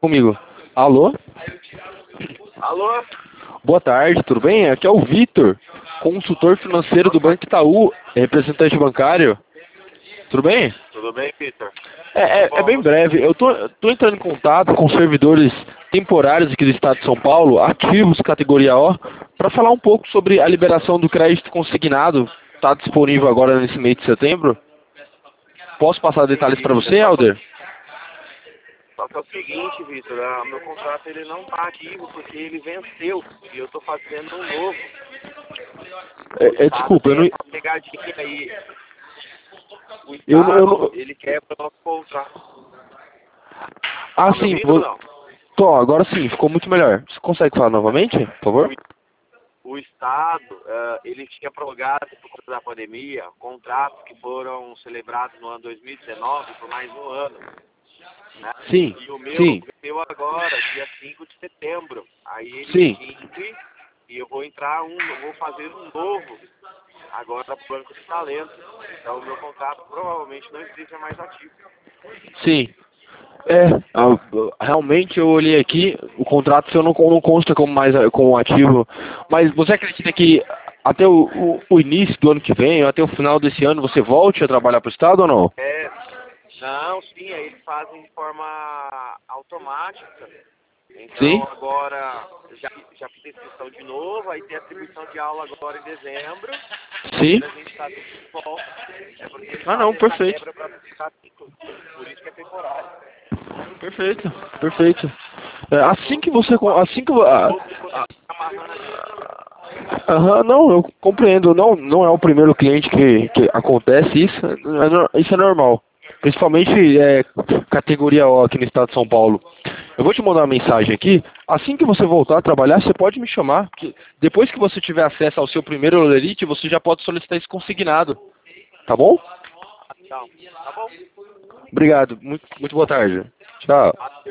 Comigo. Alô? Alô? Boa tarde, tudo bem? Aqui é o Vitor, consultor financeiro do Banco Itaú, representante bancário. Tudo bem? Tudo bem, Peter? É bem breve. Eu tô entrando em contato com servidores temporários aqui do estado de São Paulo, ativos categoria O, para falar um pouco sobre a liberação do crédito consignado. Está disponível agora nesse mês de setembro. Posso passar detalhes para você, Helder? Só que é o seguinte, Vitor, meu contrato ele não está ativo porque ele venceu e eu estou fazendo um novo. Desculpa, eu não... Essa pegadinha aí. O Eu, não- eu Estado, não... ele quebra o nosso contrato. Ah, Tá me sim. ouvindo ou não? Tô, agora sim, ficou muito melhor. Você consegue falar novamente, por favor? O Estado, ele tinha prorrogado, por conta da pandemia, contratos que foram celebrados no ano 2019 por mais um ano. Né? Sim, E o meu sim, venceu agora, dia 5 de setembro. Aí ele sim. extingue e eu vou vou fazer um novo agora para o Banco de Talentos. Então o meu contrato provavelmente não esteja mais ativo. Sim. Realmente eu olhei aqui, o contrato seu não consta como mais como ativo, mas você acredita que até o início do ano que vem, ou até o final desse ano, você volte a trabalhar para o Estado ou não? Não, sim, aí eles fazem de forma automática. Então Sim? agora já fiz a inscrição de novo, aí tem a atribuição de aula agora em dezembro. Sim? Quando a gente está de volta, é porque eles Ah não, fazem essa perfeito. quebra para ficar ciclo. Por isso que é temporário. Perfeito, perfeito. Assim que você. Assim que. Amarrando ali. Aham, não, eu compreendo. Não é o primeiro cliente que acontece isso. Isso é normal. Principalmente categoria O aqui no estado de São Paulo. Eu vou te mandar uma mensagem aqui. Assim que você voltar a trabalhar, você pode me chamar. Que depois que você tiver acesso ao seu primeiro Olerite, você já pode solicitar isso consignado. Tá bom? Então, tá bom? Obrigado. Muito boa tarde. Tchau.